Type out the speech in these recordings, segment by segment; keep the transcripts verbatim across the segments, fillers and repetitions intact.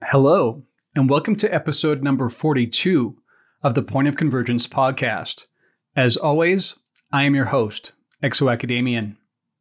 Hello, and welcome to episode number forty-two of the Point of Convergence podcast. As always, I am your host, Exo-Academian.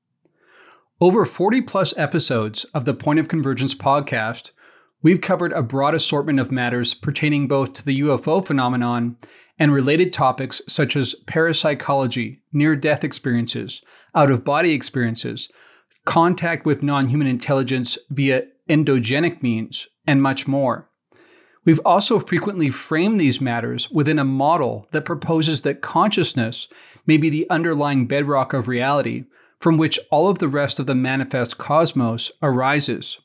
Over forty plus episodes of the Point of Convergence podcast, we've covered a broad assortment of matters pertaining both to the U F O phenomenon and related topics such as parapsychology, near-death experiences, out-of-body experiences, contact with non-human intelligence via endogenic means, and much more. We've also frequently framed these matters within a model that proposes that consciousness may be the underlying bedrock of reality, from which all of the rest of the manifest cosmos arises.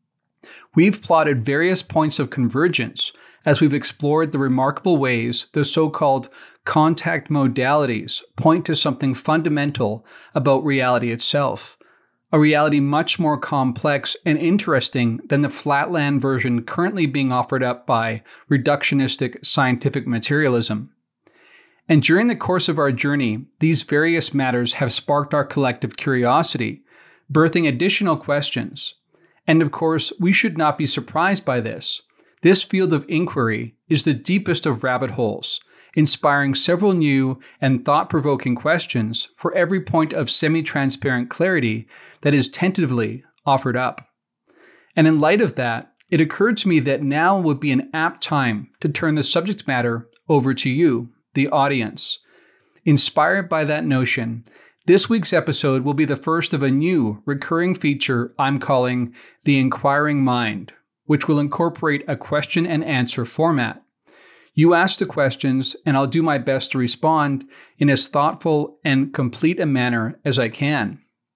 We've plotted various points of convergence as we've explored the remarkable ways the so-called contact modalities point to something fundamental about reality itself, a reality much more complex and interesting than the flatland version currently being offered up by reductionistic scientific materialism. And during the course of our journey, these various matters have sparked our collective curiosity, birthing additional questions. And of course, we should not be surprised by this. This field of inquiry is the deepest of rabbit holes, inspiring several new and thought-provoking questions for every point of semi-transparent clarity that is tentatively offered up. And in light of that, it occurred to me that now would be an apt time to turn the subject matter over to you, the audience. Inspired by that notion, this week's episode will be the first of a new recurring feature I'm calling The Inquiring Mind, which will incorporate a question and answer format. You ask the questions, and I'll do my best to respond in as thoughtful and complete a manner as I can.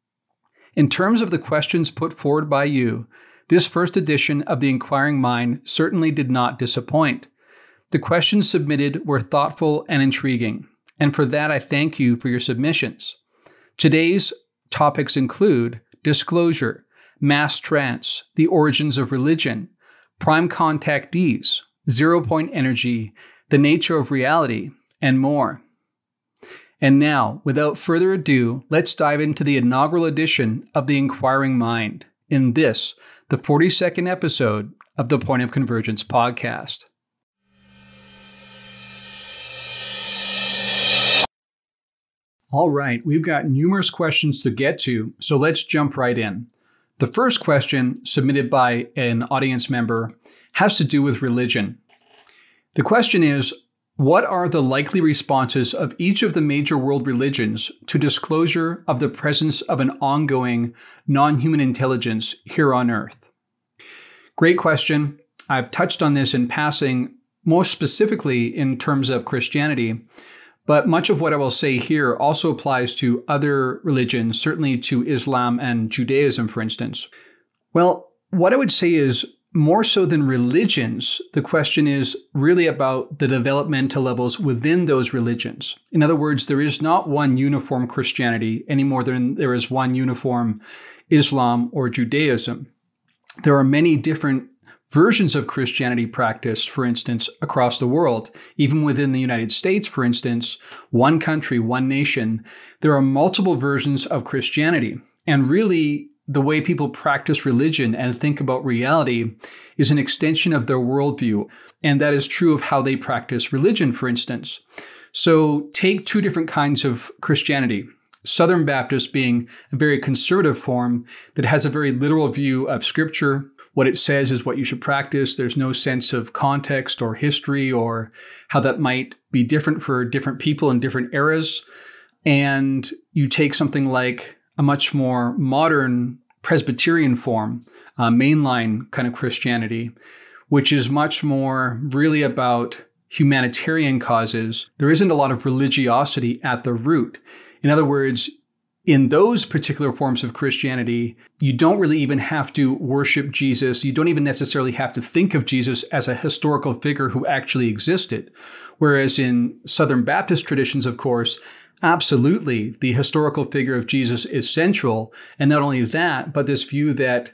In terms of the questions put forward by you, this first edition of The Inquiring Mind certainly did not disappoint. The questions submitted were thoughtful and intriguing, and for that I thank you for your submissions. Today's topics include disclosure, mass trance, the origins of religion, prime contactees, zero-point energy, the nature of reality, and more. And now, without further ado, let's dive into the inaugural edition of The Inquiring Mind, in this, the forty-second episode of the Point of Convergence podcast. All right, we've got numerous questions to get to, so let's jump right in. The first question, submitted by an audience member, has to do with religion. The question is, what are the likely responses of each of the major world religions to disclosure of the presence of an ongoing non-human intelligence here on Earth? Great question. I've touched on this in passing, most specifically in terms of Christianity, but much of what I will say here also applies to other religions, certainly to Islam and Judaism, for instance. Well, what I would say is, more so than religions, the question is really about the developmental levels within those religions. In other words, there is not one uniform Christianity any more than there is one uniform Islam or Judaism. There are many different versions of Christianity practiced, for instance, across the world. Even within the United States, for instance, one country, one nation, there are multiple versions of Christianity. And really, the way people practice religion and think about reality is an extension of their worldview. And that is true of how they practice religion, for instance. So take two different kinds of Christianity. Southern Baptist being a very conservative form that has a very literal view of Scripture. What it says is what you should practice. There's no sense of context or history or how that might be different for different people in different eras. And you take something like a much more modern Presbyterian form, uh, mainline kind of Christianity, which is much more really about humanitarian causes. There isn't a lot of religiosity at the root. In other words, in those particular forms of Christianity, you don't really even have to worship Jesus. You don't even necessarily have to think of Jesus as a historical figure who actually existed. Whereas in Southern Baptist traditions, of course, absolutely, the historical figure of Jesus is central. And not only that, but this view that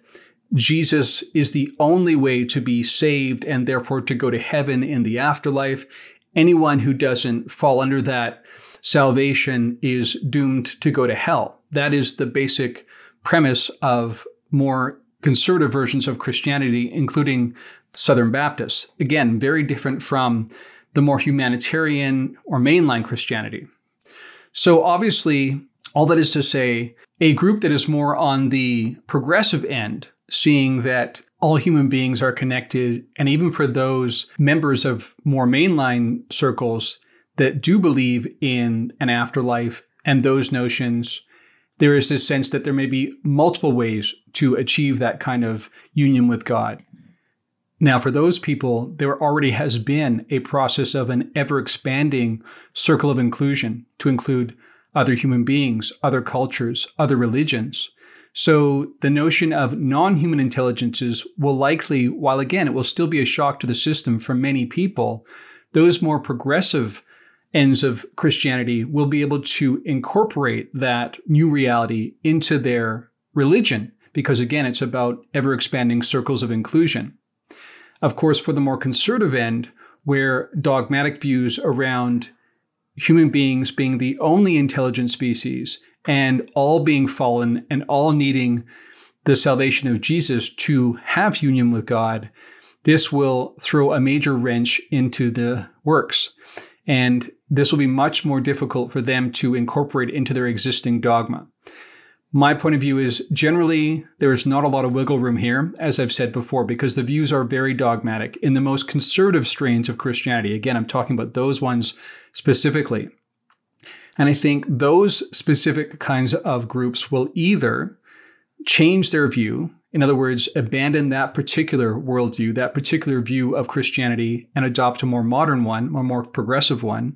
Jesus is the only way to be saved and therefore to go to heaven in the afterlife. Anyone who doesn't fall under that salvation is doomed to go to hell. That is the basic premise of more conservative versions of Christianity, including Southern Baptists. Again, very different from the more humanitarian or mainline Christianity. So obviously, all that is to say, a group that is more on the progressive end, seeing that all human beings are connected, and even for those members of more mainline circles that do believe in an afterlife and those notions, there is this sense that there may be multiple ways to achieve that kind of union with God. Now, for those people, there already has been a process of an ever-expanding circle of inclusion to include other human beings, other cultures, other religions. So the notion of non-human intelligences will likely, while again, it will still be a shock to the system for many people, those more progressive ends of Christianity will be able to incorporate that new reality into their religion, because again, it's about ever-expanding circles of inclusion. Of course, for the more conservative end, where dogmatic views around human beings being the only intelligent species and all being fallen and all needing the salvation of Jesus to have union with God, this will throw a major wrench into the works. And this will be much more difficult for them to incorporate into their existing dogma. My point of view is generally there is not a lot of wiggle room here, as I've said before, because the views are very dogmatic in the most conservative strains of Christianity. Again, I'm talking about those ones specifically. And I think those specific kinds of groups will either change their view, in other words, abandon that particular worldview, that particular view of Christianity, and adopt a more modern one, a more progressive one,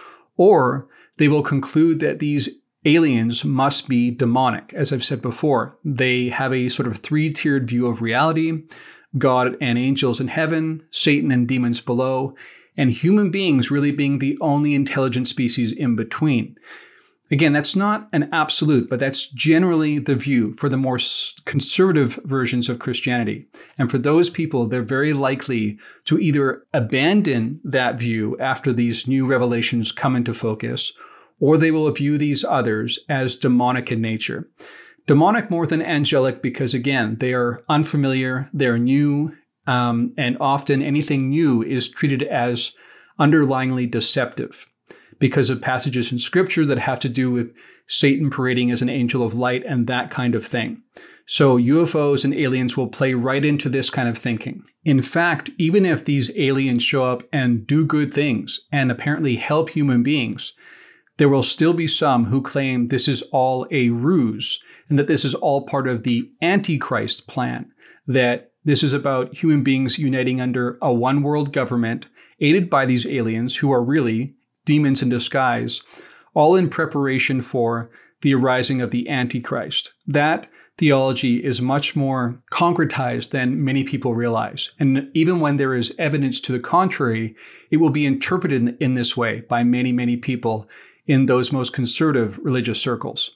or they will conclude that these aliens must be demonic. As I've said before, they have a sort of three-tiered view of reality: God and angels in heaven, Satan and demons below, and human beings really being the only intelligent species in between. Again, that's not an absolute, but that's generally the view for the more conservative versions of Christianity. And for those people, they're very likely to either abandon that view after these new revelations come into focus, or they will view these others as demonic in nature. Demonic more than angelic because, again, they are unfamiliar, they're new, um, and often anything new is treated as underlyingly deceptive because of passages in Scripture that have to do with Satan parading as an angel of light and that kind of thing. So U F Os and aliens will play right into this kind of thinking. In fact, even if these aliens show up and do good things and apparently help human beings, there will still be some who claim this is all a ruse and that this is all part of the Antichrist plan, that this is about human beings uniting under a one-world government aided by these aliens who are really demons in disguise, all in preparation for the arising of the Antichrist. That theology is much more concretized than many people realize. And even when there is evidence to the contrary, it will be interpreted in, in this way by many, many people in those most conservative religious circles.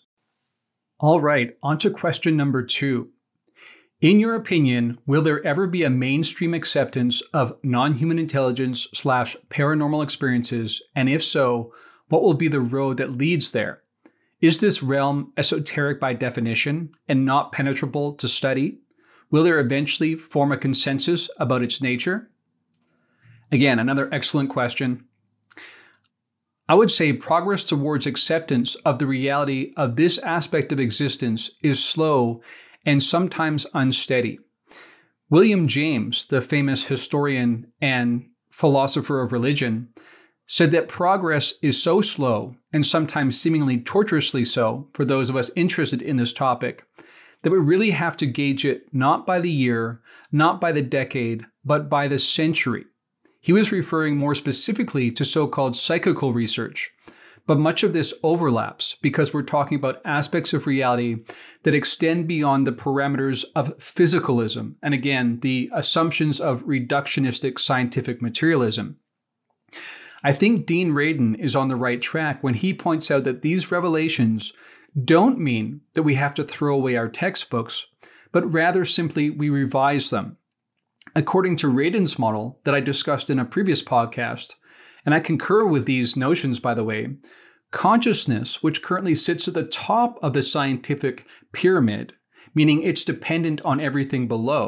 All right, on to question number two. In your opinion, will there ever be a mainstream acceptance of non-human intelligence slash paranormal experiences? And if so, what will be the road that leads there? Is this realm esoteric by definition and not penetrable to study? Will there eventually form a consensus about its nature? Again, another excellent question. I would say progress towards acceptance of the reality of this aspect of existence is slow and sometimes unsteady. William James, the famous historian and philosopher of religion, said that progress is so slow, and sometimes seemingly tortuously so for those of us interested in this topic, that we really have to gauge it not by the year, not by the decade, but by the century. He was referring more specifically to so-called psychical research, but much of this overlaps because we're talking about aspects of reality that extend beyond the parameters of physicalism, and again, the assumptions of reductionistic scientific materialism. I think Dean Radin is on the right track when he points out that these revelations don't mean that we have to throw away our textbooks, but rather simply we revise them. According to Radin's model that I discussed in a previous podcast, and I concur with these notions, by the way, consciousness, which currently sits at the top of the scientific pyramid, meaning it's dependent on everything below,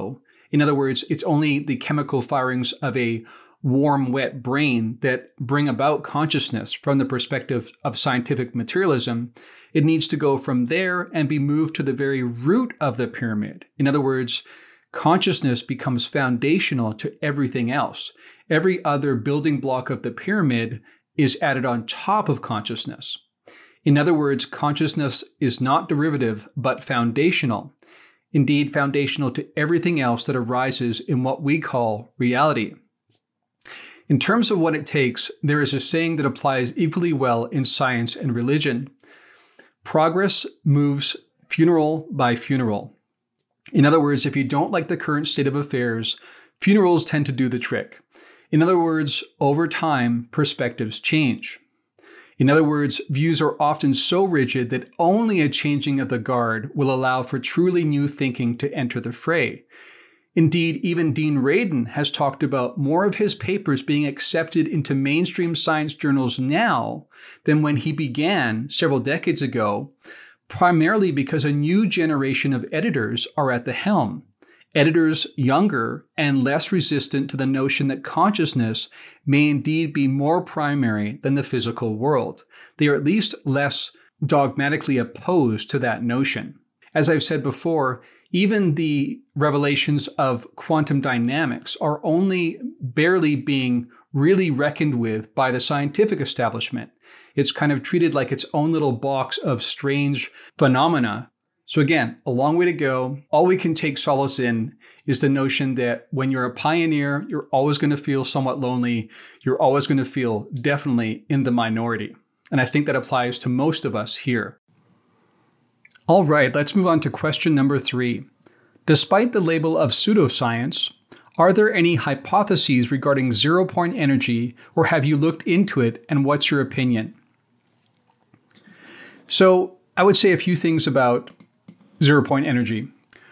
In other words, it's only the chemical firings of a warm, wet brain that bring about consciousness from the perspective of scientific materialism. It needs to go from there and be moved to the very root of the pyramid. In other words, consciousness becomes foundational to everything else. Every other building block of the pyramid is added on top of consciousness. In other words, consciousness is not derivative, but foundational. Indeed, foundational to everything else that arises in what we call reality. In terms of what it takes, there is a saying that applies equally well in science and religion. Progress moves funeral by funeral. In other words, if you don't like the current state of affairs, funerals tend to do the trick. In other words, over time, perspectives change. In other words, views are often so rigid that only a changing of the guard will allow for truly new thinking to enter the fray. Indeed, even Dean Radin has talked about more of his papers being accepted into mainstream science journals now than when he began several decades ago, primarily because a new generation of editors are at the helm. Editors younger and less resistant to the notion that consciousness may indeed be more primary than the physical world. They are at least less dogmatically opposed to that notion. As I've said before, even the revelations of quantum dynamics are only barely being really reckoned with by the scientific establishment. It's kind of treated like its own little box of strange phenomena. So again, a long way to go. All we can take solace in is the notion that when you're a pioneer, you're always going to feel somewhat lonely. You're always going to feel definitely in the minority. And I think that applies to most of us here. All right, let's move on to question number three. Despite the label of pseudoscience, are there any hypotheses regarding zero-point energy, or have you looked into it, and what's your opinion? So I would say a few things about zero-point energy.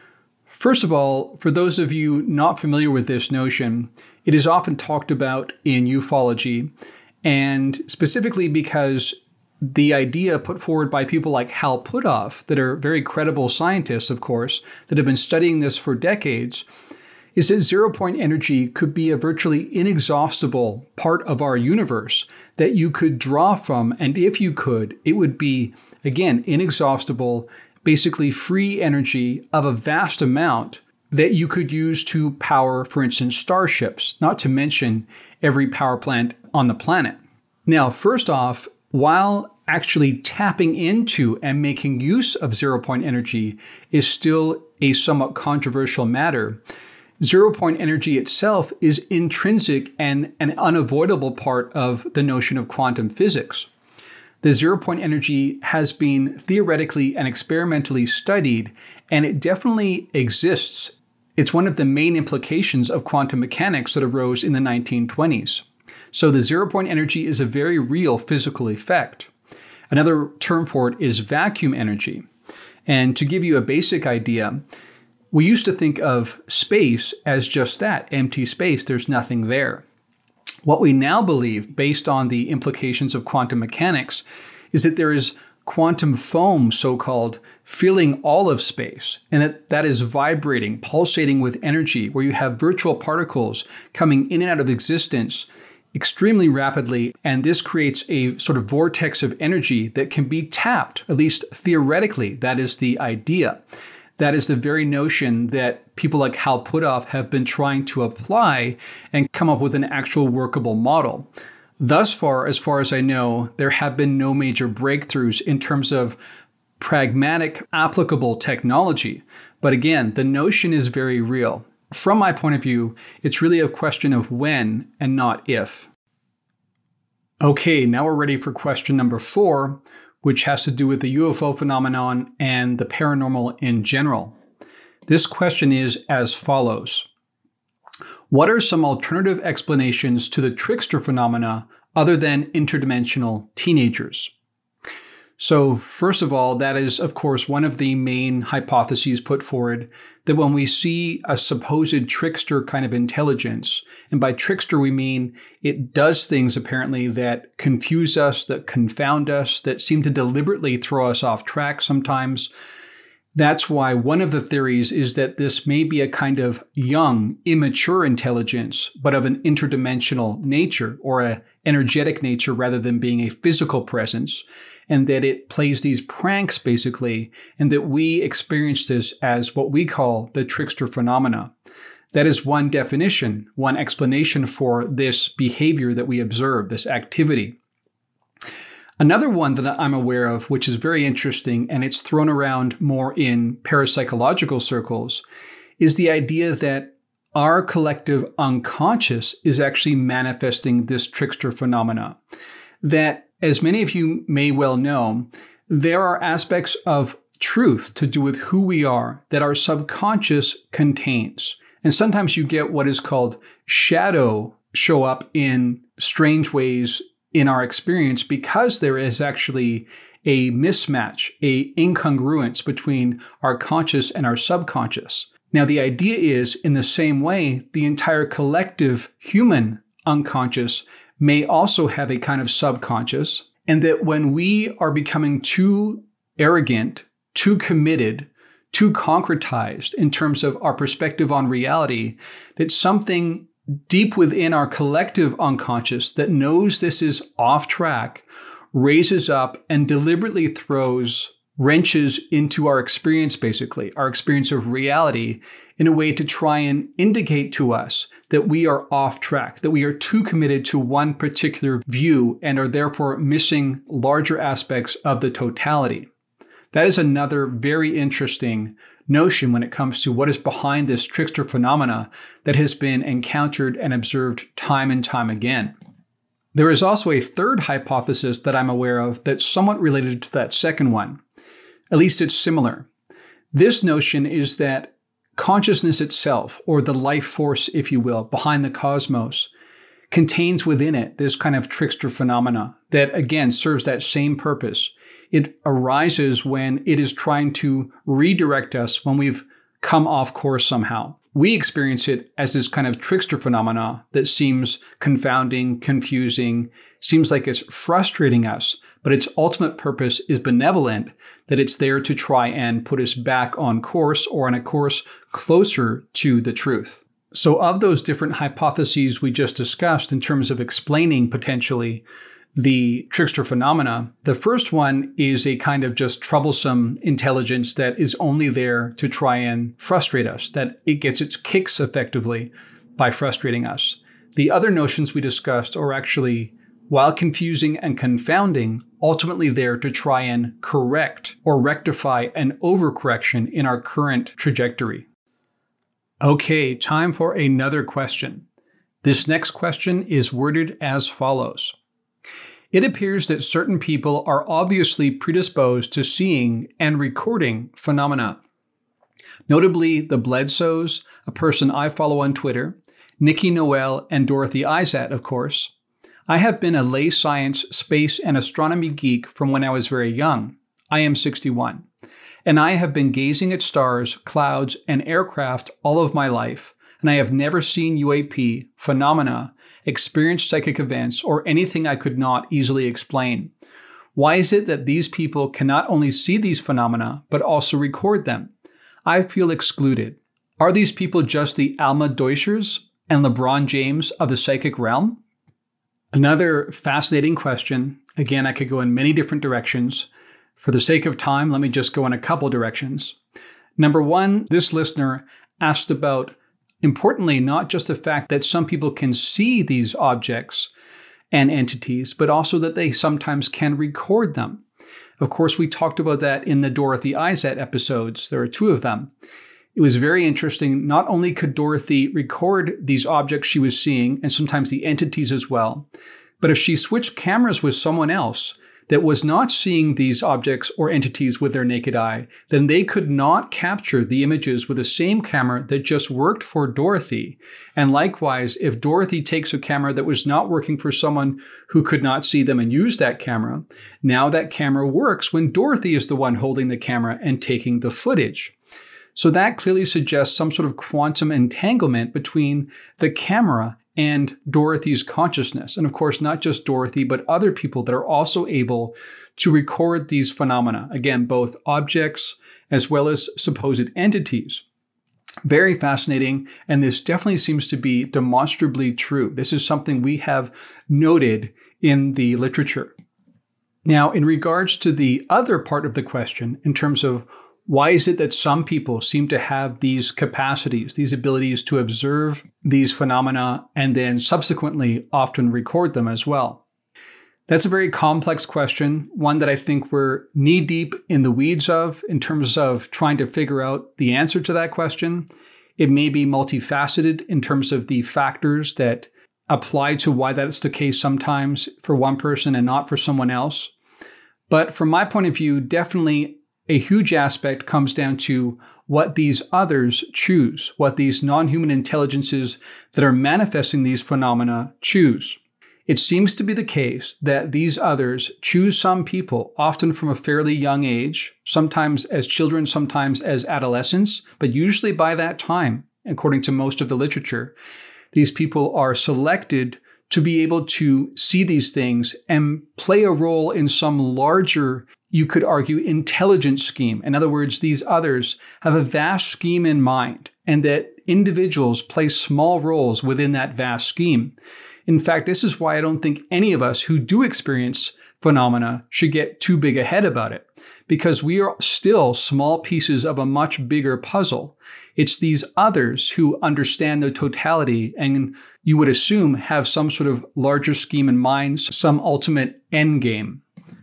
First of all, for those of you not familiar with this notion, it is often talked about in ufology, and specifically because the idea put forward by people like Hal Puthoff, that are very credible scientists, of course, that have been studying this for decades, is that zero-point energy could be a virtually inexhaustible part of our universe that you could draw from, and if you could, it would be, again, inexhaustible, basically free energy of a vast amount that you could use to power, for instance, starships, not to mention every power plant on the planet. Now, first off, while actually tapping into and making use of zero-point energy is still a somewhat controversial matter, zero-point energy itself is intrinsic and an unavoidable part of the notion of quantum physics. The zero-point energy has been theoretically and experimentally studied, and it definitely exists. It's one of the main implications of quantum mechanics that arose in the nineteen twenties. So the zero-point energy is a very real physical effect. Another term for it is vacuum energy. And to give you a basic idea, we used to think of space as just that, empty space. There's nothing there. What we now believe, based on the implications of quantum mechanics, is that there is quantum foam, so-called, filling all of space, and that that is vibrating, pulsating with energy, where you have virtual particles coming in and out of existence extremely rapidly, and this creates a sort of vortex of energy that can be tapped, at least theoretically. That is the idea. That is the very notion that people like Hal Puthoff have been trying to apply and come up with an actual workable model. Thus far, as far as I know, there have been no major breakthroughs in terms of pragmatic, applicable technology. But again, the notion is very real. From my point of view, it's really a question of when and not if. Okay, now we're ready for question number four, which has to do with the U F O phenomenon and the paranormal in general. This question is as follows. What are some alternative explanations to the trickster phenomena other than interdimensional teenagers? So first of all, that is, of course, one of the main hypotheses put forward, that when we see a supposed trickster kind of intelligence, and by trickster we mean it does things apparently that confuse us, that confound us, that seem to deliberately throw us off track sometimes, That's why one of the theories is that this may be a kind of young, immature intelligence, but of an interdimensional nature or an energetic nature rather than being a physical presence, and that it plays these pranks basically, and that we experience this as what we call the trickster phenomena. That is one definition, one explanation for this behavior that we observe, this activity. Another one that I'm aware of, which is very interesting, and it's thrown around more in parapsychological circles, is the idea that our collective unconscious is actually manifesting this trickster phenomena. That, as many of you may well know, there are aspects of truth to do with who we are that our subconscious contains. And sometimes you get what is called shadow show up in strange ways in our experience because there is actually a mismatch, a incongruence between our conscious and our subconscious. Now, the idea is, in the same way, the entire collective human unconscious may also have a kind of subconscious, and that when we are becoming too arrogant, too committed, too concretized in terms of our perspective on reality, that something deep within our collective unconscious that knows this is off track raises up and deliberately throws wrenches into our experience, basically, our experience of reality, in a way to try and indicate to us that we are off track, that we are too committed to one particular view and are therefore missing larger aspects of the totality. That is another very interesting notion when it comes to what is behind this trickster phenomena that has been encountered and observed time and time again. There is also a third hypothesis that I'm aware of that's somewhat related to that second one. At least it's similar. This notion is that consciousness itself, or the life force, if you will, behind the cosmos, contains within it this kind of trickster phenomena that, again, serves that same purpose. It arises when it is trying to redirect us when we've come off course somehow. We experience it as this kind of trickster phenomena that seems confounding, confusing, seems like it's frustrating us, but its ultimate purpose is benevolent, that it's there to try and put us back on course or on a course closer to the truth. So of those different hypotheses we just discussed in terms of explaining potentially the trickster phenomena, the first one is a kind of just troublesome intelligence that is only there to try and frustrate us, that it gets its kicks effectively by frustrating us. The other notions we discussed are actually, while confusing and confounding, ultimately there to try and correct or rectify an overcorrection in our current trajectory. Okay, time for another question. This next question is worded as follows. It appears that certain people are obviously predisposed to seeing and recording phenomena. Notably, the Bledsoes, a person I follow on Twitter, Nikki Noel, and Dorothy Izat, of course. I have been a lay science, space, and astronomy geek from when I was very young. I am sixty-one. And I have been gazing at stars, clouds, and aircraft all of my life, and I have never seen U A P, phenomena, experienced psychic events, or anything I could not easily explain. Why is it that these people can not only see these phenomena, but also record them? I feel excluded. Are these people just the Alma Deutschers and LeBron James of the psychic realm? Another fascinating question. Again, I could go in many different directions. For the sake of time, let me just go in a couple directions. Number one, this listener asked about, importantly, not just the fact that some people can see these objects and entities, but also that they sometimes can record them. Of course, we talked about that in the Dorothy Izat episodes. There are two of them. It was very interesting. Not only could Dorothy record these objects she was seeing, and sometimes the entities as well, but if she switched cameras with someone else that was not seeing these objects or entities with their naked eye, then they could not capture the images with the same camera that just worked for Dorothy. And likewise, if Dorothy takes a camera that was not working for someone who could not see them and use that camera, now that camera works when Dorothy is the one holding the camera and taking the footage. So that clearly suggests some sort of quantum entanglement between the camera and Dorothy's consciousness. And of course, not just Dorothy, but other people that are also able to record these phenomena. Again, both objects as well as supposed entities. Very fascinating, and this definitely seems to be demonstrably true. This is something we have noted in the literature. Now, in regards to the other part of the question, in terms of why is it that some people seem to have these capacities, these abilities to observe these phenomena and then subsequently often record them as well? That's a very complex question, one that I think we're knee-deep in the weeds of in terms of trying to figure out the answer to that question. It may be multifaceted in terms of the factors that apply to why that's the case sometimes for one person and not for someone else. But from my point of view, definitely a huge aspect comes down to what these others choose, what these non-human intelligences that are manifesting these phenomena choose. It seems to be the case that these others choose some people, often from a fairly young age, sometimes as children, sometimes as adolescents, but usually by that time, according to most of the literature, these people are selected to be able to see these things and play a role in some larger, you could argue, intelligent scheme. In other words, these others have a vast scheme in mind, and that individuals play small roles within that vast scheme. In fact, this is why I don't think any of us who do experience phenomena should get too big a head about it, because we are still small pieces of a much bigger puzzle. It's these others who understand the totality and you would assume have some sort of larger scheme in mind, some ultimate end game.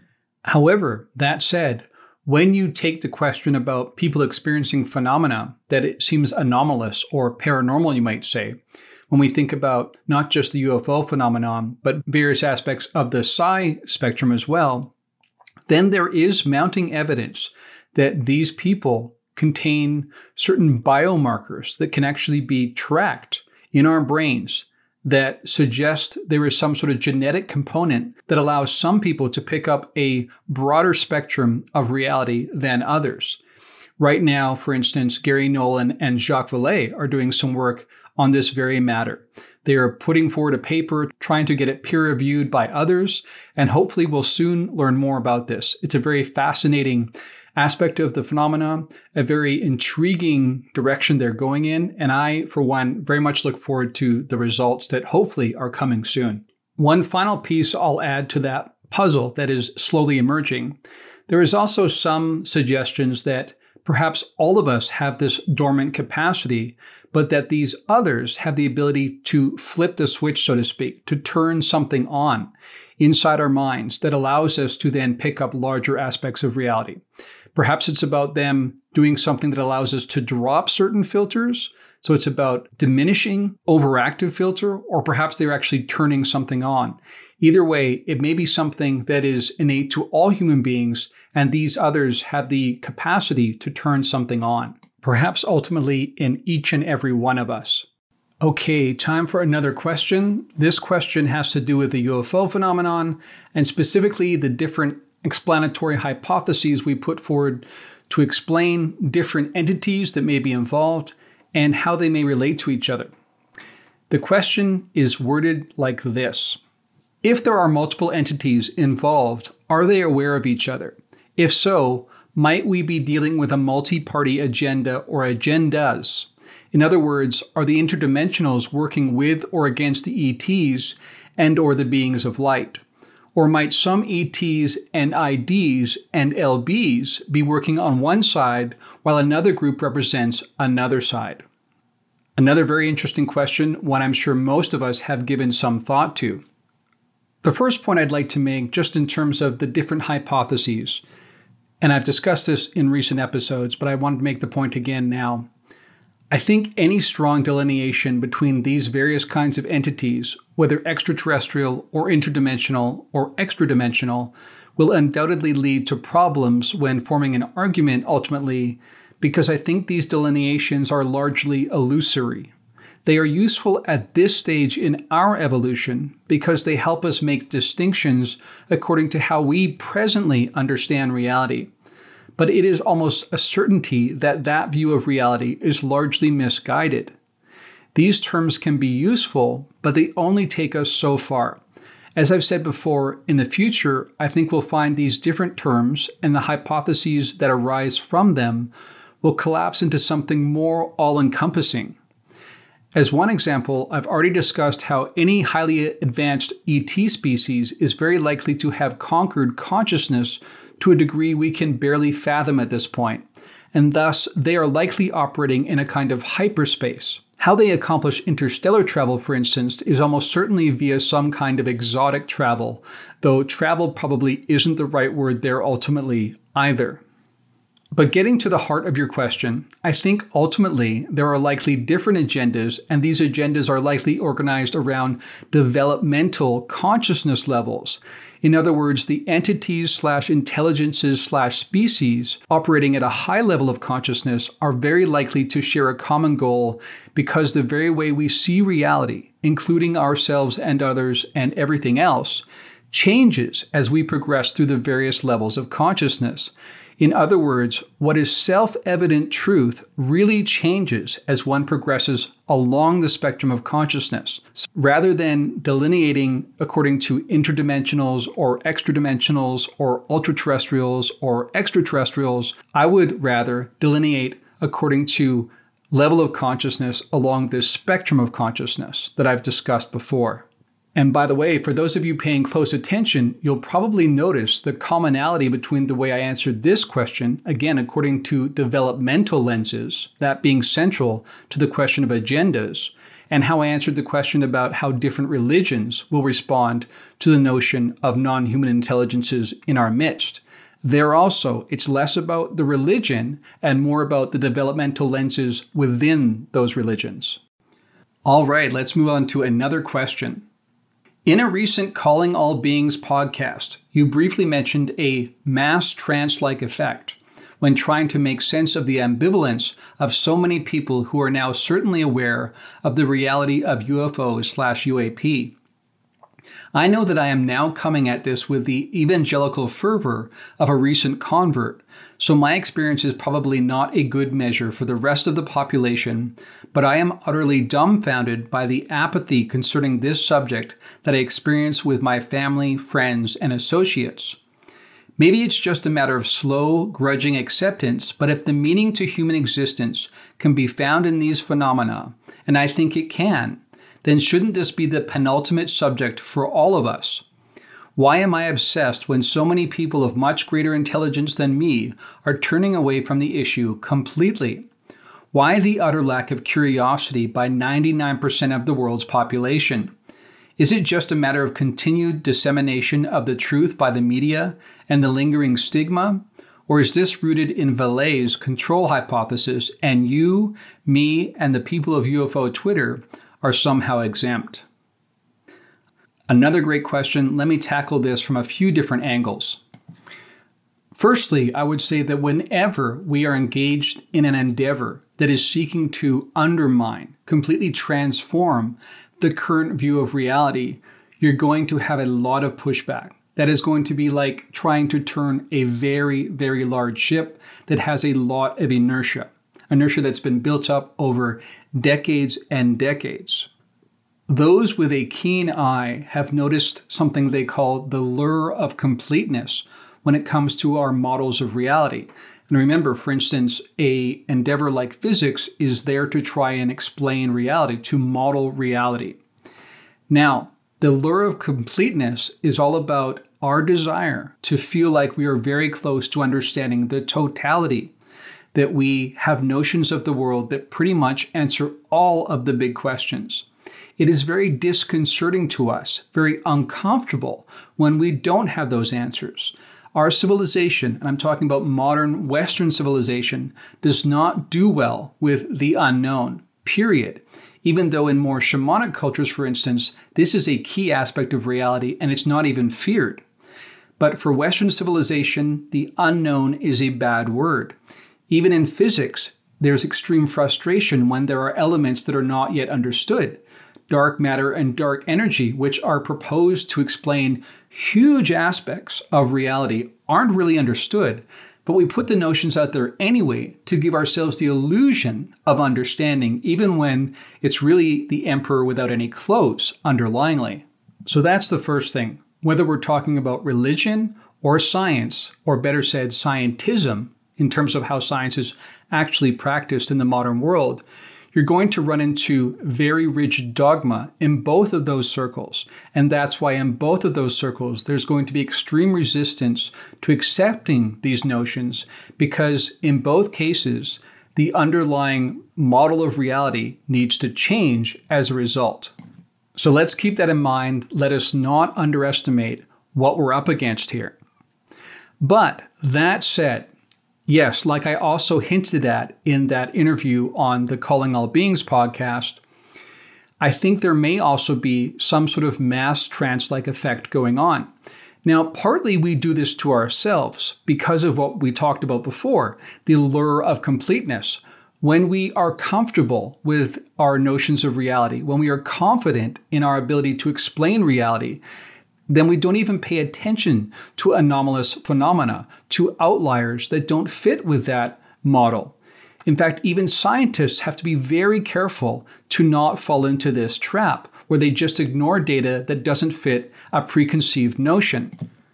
However, that said, when you take the question about people experiencing phenomena that it seems anomalous or paranormal, you might say, when we think about not just the U F O phenomenon, but various aspects of the psi spectrum as well, then there is mounting evidence that these people contain certain biomarkers that can actually be tracked in our brains that suggest there is some sort of genetic component that allows some people to pick up a broader spectrum of reality than others. Right now, for instance, Gary Nolan and Jacques Vallée are doing some work on this very matter. They are putting forward a paper, trying to get it peer-reviewed by others, and hopefully we'll soon learn more about this. It's a very fascinating aspect of the phenomena, a very intriguing direction they're going in, and I, for one, very much look forward to the results that hopefully are coming soon. One final piece I'll add to that puzzle that is slowly emerging. There is also some suggestions that perhaps all of us have this dormant capacity, but that these others have the ability to flip the switch, so to speak, to turn something on inside our minds that allows us to then pick up larger aspects of reality. Perhaps it's about them doing something that allows us to drop certain filters. So it's about diminishing overactive filter, or perhaps they're actually turning something on. Either way, it may be something that is innate to all human beings, and these others have the capacity to turn something on, perhaps ultimately in each and every one of us. Okay, time for another question. This question has to do with the U F O phenomenon, and specifically the different explanatory hypotheses we put forward to explain different entities that may be involved and how they may relate to each other. The question is worded like this. If there are multiple entities involved, are they aware of each other? If so, might we be dealing with a multi-party agenda or agendas? In other words, are the interdimensionals working with or against the E Ts and or the beings of light? Or might some E Ts and I Ds and L Bs be working on one side while another group represents another side? Another very interesting question, one I'm sure most of us have given some thought to. The first point I'd like to make, just in terms of the different hypotheses, and I've discussed this in recent episodes, but I wanted to make the point again now. I think any strong delineation between these various kinds of entities, whether extraterrestrial or interdimensional or extradimensional, will undoubtedly lead to problems when forming an argument ultimately, because I think these delineations are largely illusory. They are useful at this stage in our evolution because they help us make distinctions according to how we presently understand reality. But it is almost a certainty that that view of reality is largely misguided. These terms can be useful, but they only take us so far. As I've said before, in the future, I think we'll find these different terms and the hypotheses that arise from them will collapse into something more all-encompassing. As one example, I've already discussed how any highly advanced E T species is very likely to have conquered consciousness to a degree we can barely fathom at this point, and thus they are likely operating in a kind of hyperspace. How they accomplish interstellar travel, for instance, is almost certainly via some kind of exotic travel, though travel probably isn't the right word there ultimately either. But getting to the heart of your question, I think ultimately there are likely different agendas, and these agendas are likely organized around developmental consciousness levels. In other words, the entities slash intelligences slash species operating at a high level of consciousness are very likely to share a common goal because the very way we see reality, including ourselves and others and everything else, changes as we progress through the various levels of consciousness. In other words, what is self-evident truth really changes as one progresses along the spectrum of consciousness. So rather than delineating according to interdimensionals or extradimensionals or ultraterrestrials or extraterrestrials, I would rather delineate according to level of consciousness along this spectrum of consciousness that I've discussed before. And by the way, for those of you paying close attention, you'll probably notice the commonality between the way I answered this question, again, according to developmental lenses, that being central to the question of agendas, and how I answered the question about how different religions will respond to the notion of non-human intelligences in our midst. There also, it's less about the religion and more about the developmental lenses within those religions. All right, let's move on to another question. In a recent Calling All Beings podcast, you briefly mentioned a mass trance-like effect when trying to make sense of the ambivalence of so many people who are now certainly aware of the reality of U F Os slash U A P. I know that I am now coming at this with the evangelical fervor of a recent convert, so my experience is probably not a good measure for the rest of the population, but I am utterly dumbfounded by the apathy concerning this subject that I experience with my family, friends, and associates. Maybe it's just a matter of slow, grudging acceptance, but if the meaning to human existence can be found in these phenomena, and I think it can, then shouldn't this be the penultimate subject for all of us? Why am I obsessed when so many people of much greater intelligence than me are turning away from the issue completely? Why the utter lack of curiosity by ninety-nine percent of the world's population? Is it just a matter of continued dissemination of the truth by the media and the lingering stigma? Or is this rooted in Vallee's control hypothesis and you, me, and the people of U F O Twitter are somehow exempt? Another great question. Let me tackle this from a few different angles. Firstly, I would say that whenever we are engaged in an endeavor that is seeking to undermine, completely transform the current view of reality, you're going to have a lot of pushback. That is going to be like trying to turn a very, very large ship that has a lot of inertia, inertia that's been built up over decades and decades. Those with a keen eye have noticed something they call the lure of completeness when it comes to our models of reality. And remember, for instance, a endeavor like physics is there to try and explain reality, to model reality. Now, the lure of completeness is all about our desire to feel like we are very close to understanding the totality, that we have notions of the world that pretty much answer all of the big questions. It is very disconcerting to us, very uncomfortable when we don't have those answers. Our civilization, and I'm talking about modern Western civilization, does not do well with the unknown, period. Even though in more shamanic cultures, for instance, this is a key aspect of reality and it's not even feared. But for Western civilization, the unknown is a bad word. Even in physics, there's extreme frustration when there are elements that are not yet understood. Dark matter and dark energy, which are proposed to explain huge aspects of reality, aren't really understood, but we put the notions out there anyway to give ourselves the illusion of understanding, even when it's really the emperor without any clothes underlyingly. So that's the first thing. Whether we're talking about religion or science, or better said, scientism, in terms of how science is actually practiced in the modern world, you're going to run into very rigid dogma in both of those circles. And that's why in both of those circles, there's going to be extreme resistance to accepting these notions, because in both cases, the underlying model of reality needs to change as a result. So let's keep that in mind. Let us not underestimate what we're up against here. But that said, yes, like I also hinted at in that interview on the Calling All Beings podcast, I think there may also be some sort of mass trance-like effect going on. Now, partly we do this to ourselves because of what we talked about before, the lure of completeness. When we are comfortable with our notions of reality, when we are confident in our ability to explain reality, then we don't even pay attention to anomalous phenomena, to outliers that don't fit with that model. In fact, even scientists have to be very careful to not fall into this trap, where they just ignore data that doesn't fit a preconceived notion.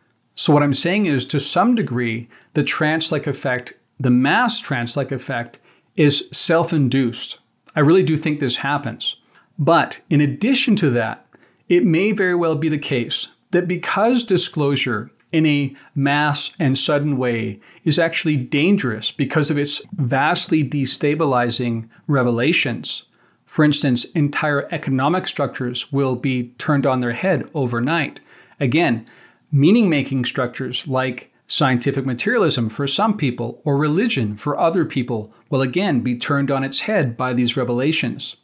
So what I'm saying is, to some degree, the trance-like effect, the mass trance-like effect, is self-induced. I really do think this happens. But in addition to that, it may very well be the case that because disclosure in a mass and sudden way is actually dangerous because of its vastly destabilizing revelations, for instance, entire economic structures will be turned on their head overnight. Again, meaning-making structures like scientific materialism for some people or religion for other people will again be turned on its head by these revelations.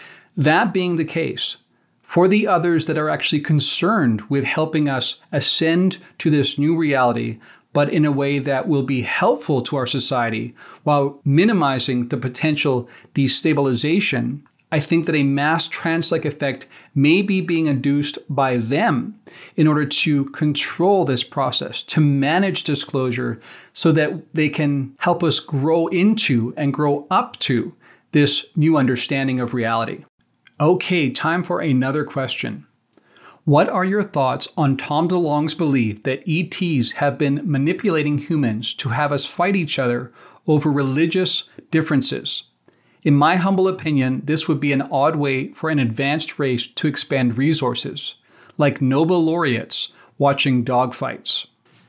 That being the case, for the others that are actually concerned with helping us ascend to this new reality, but in a way that will be helpful to our society while minimizing the potential destabilization, I think that a mass trance-like effect may be being induced by them in order to control this process, to manage disclosure so that they can help us grow into and grow up to this new understanding of reality. Okay, time for another question. What are your thoughts on Tom DeLonge's belief that E Ts have been manipulating humans to have us fight each other over religious differences? In my humble opinion, this would be an odd way for an advanced race to expand resources, like Nobel laureates watching dogfights.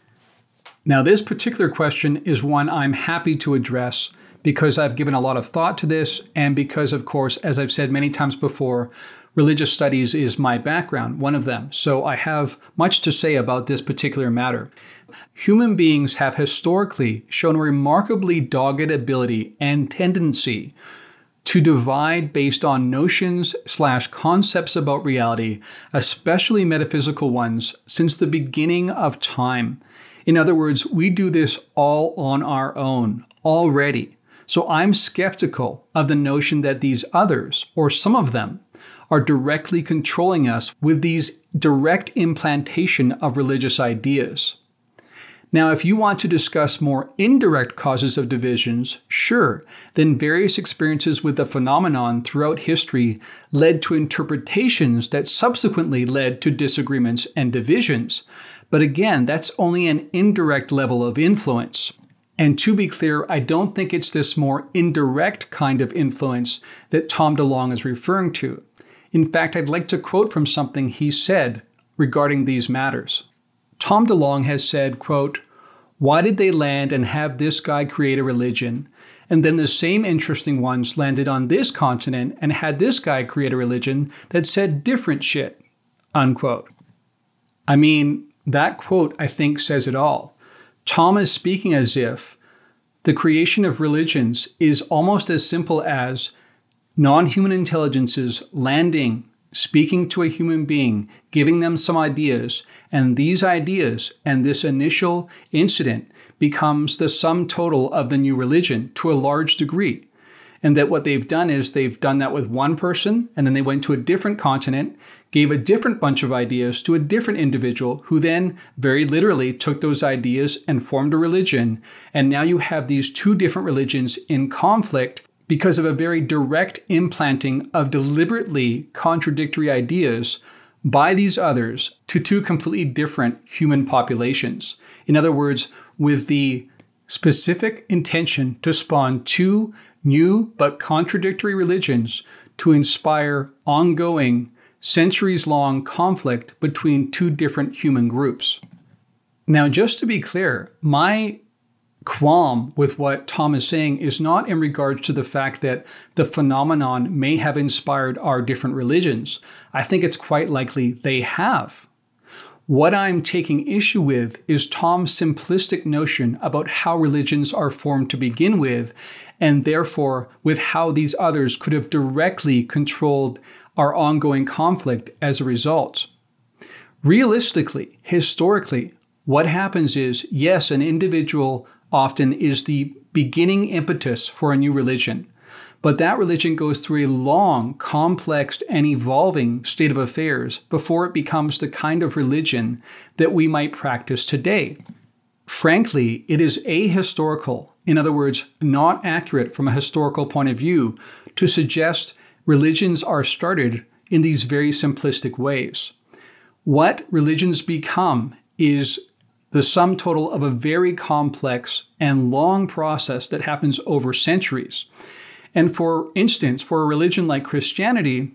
Now, this particular question is one I'm happy to address because I've given a lot of thought to this, and because, of course, as I've said many times before, religious studies is my background, one of them. So I have much to say about this particular matter. Human beings have historically shown a remarkably dogged ability and tendency to divide based on notions slash concepts about reality, especially metaphysical ones, since the beginning of time. In other words, we do this all on our own already. So I'm skeptical of the notion that these others, or some of them, are directly controlling us with these direct implantation of religious ideas. Now, if you want to discuss more indirect causes of divisions, sure, then various experiences with the phenomenon throughout history led to interpretations that subsequently led to disagreements and divisions. But again, that's only an indirect level of influence. And to be clear, I don't think it's this more indirect kind of influence that Tom DeLonge is referring to. In fact, I'd like to quote from something he said regarding these matters. Tom DeLonge has said, quote, "Why did they land and have this guy create a religion, and then the same interesting ones landed on this continent and had this guy create a religion that said different shit?" Unquote. I mean, that quote, I think, says it all. Tom is speaking as if the creation of religions is almost as simple as non-human intelligences landing, speaking to a human being, giving them some ideas, and these ideas and this initial incident becomes the sum total of the new religion to a large degree. And that what they've done is they've done that with one person, and then they went to a different continent, gave a different bunch of ideas to a different individual who then very literally took those ideas and formed a religion. And now you have these two different religions in conflict because of a very direct implanting of deliberately contradictory ideas by these others to two completely different human populations. In other words, with the specific intention to spawn two new but contradictory religions to inspire ongoing, centuries-long conflict between two different human groups. Now, just to be clear, my qualm with what Tom is saying is not in regards to the fact that the phenomenon may have inspired our different religions. I think it's quite likely they have. What I'm taking issue with is Tom's simplistic notion about how religions are formed to begin with, and therefore with how these others could have directly controlled our ongoing conflict as a result. Realistically, historically, what happens is, yes, an individual often is the beginning impetus for a new religion, but that religion goes through a long, complex, and evolving state of affairs before it becomes the kind of religion that we might practice today. Frankly, it is ahistorical, in other words, not accurate from a historical point of view, to suggest religions are started in these very simplistic ways. What religions become is the sum total of a very complex and long process that happens over centuries. And for instance, for a religion like Christianity,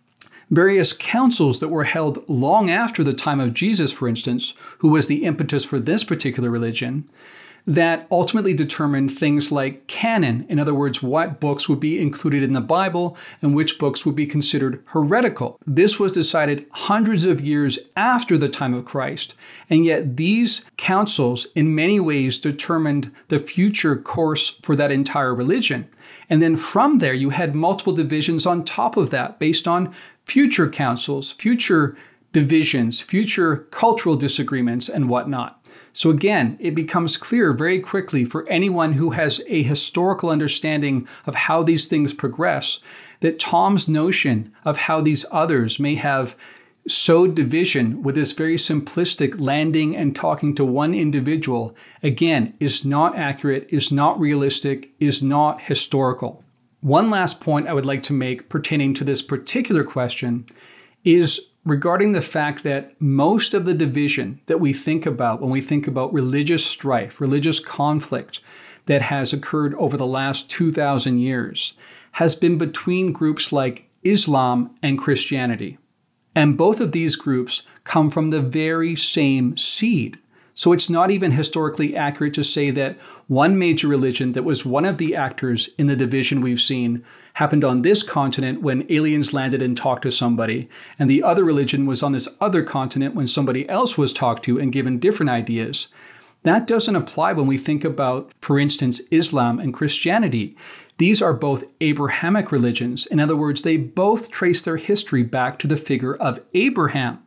various councils that were held long after the time of Jesus, for instance, who was the impetus for this particular religion, that ultimately determined things like canon, in other words, what books would be included in the Bible and which books would be considered heretical. This was decided hundreds of years after the time of Christ, and yet these councils in many ways determined the future course for that entire religion. And then from there, you had multiple divisions on top of that based on future councils, future divisions, future cultural disagreements, and whatnot. So again, it becomes clear very quickly for anyone who has a historical understanding of how these things progress, that Tom's notion of how these others may have sowed division with this very simplistic landing and talking to one individual, again, is not accurate, is not realistic, is not historical. One last point I would like to make pertaining to this particular question is regarding the fact that most of the division that we think about when we think about religious strife, religious conflict that has occurred over the last two thousand years has been between groups like Islam and Christianity. And both of these groups come from the very same seed. So it's not even historically accurate to say that one major religion that was one of the actors in the division we've seen happened on this continent when aliens landed and talked to somebody, and the other religion was on this other continent when somebody else was talked to and given different ideas. That doesn't apply when we think about, for instance, Islam and Christianity. These are both Abrahamic religions. In other words, they both trace their history back to the figure of Abraham.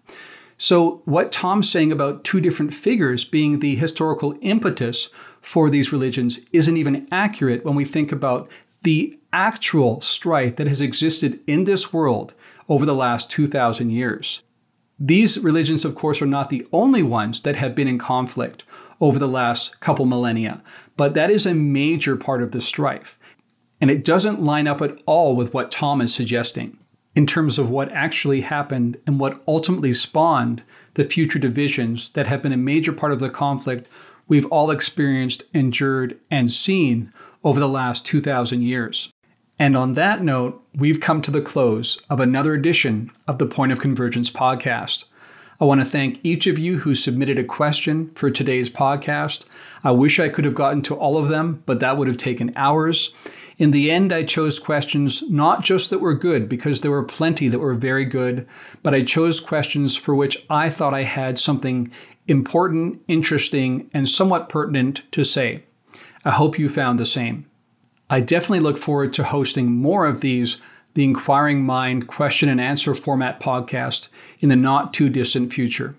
So what Tom's saying about two different figures being the historical impetus for these religions isn't even accurate when we think about the actual strife that has existed in this world over the last two thousand years. These religions, of course, are not the only ones that have been in conflict over the last couple millennia, but that is a major part of the strife. And it doesn't line up at all with what Tom is suggesting in terms of what actually happened and what ultimately spawned the future divisions that have been a major part of the conflict we've all experienced, endured, and seen over the last two thousand years. And on that note, we've come to the close of another edition of the Point of Convergence podcast. I want to thank each of you who submitted a question for today's podcast. I wish I could have gotten to all of them, but that would have taken hours. In the end, I chose questions not just that were good, because there were plenty that were very good, but I chose questions for which I thought I had something important, interesting, and somewhat pertinent to say. I hope you found the same. I definitely look forward to hosting more of these The Inquiring Mind question and answer format podcast in the not too distant future.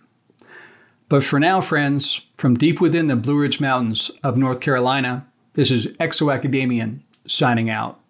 But for now, friends, from deep within the Blue Ridge Mountains of North Carolina, this is Exo Academian signing out.